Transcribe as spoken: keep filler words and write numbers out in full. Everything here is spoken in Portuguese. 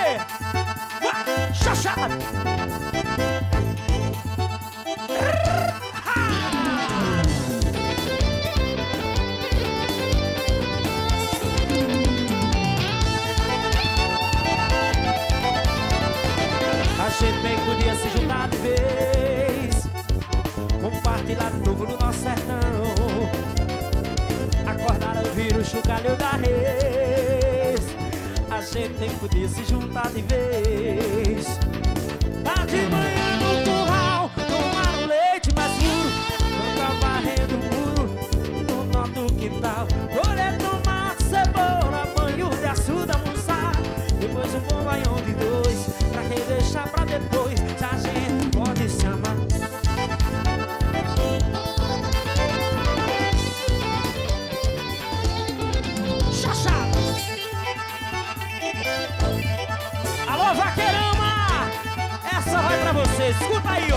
você. Chachada. A gente bem podia se juntar de vez, compartilhar de novo no nosso sertão, acordar a ouvir o chocalho da res. A gente nem podia se juntar de vez. Tá de manhã no curral, tomar um leite mais puro, ficar varrendo o muro no nó do quintal, colher tomate, cebola, banho de açuda, almoçar, depois um bom banhão de dois, pra quem deixar pra depois, se a gente pode se amar. Chachada. Alô, vaqueirama, essa vai pra vocês, escuta aí, ó.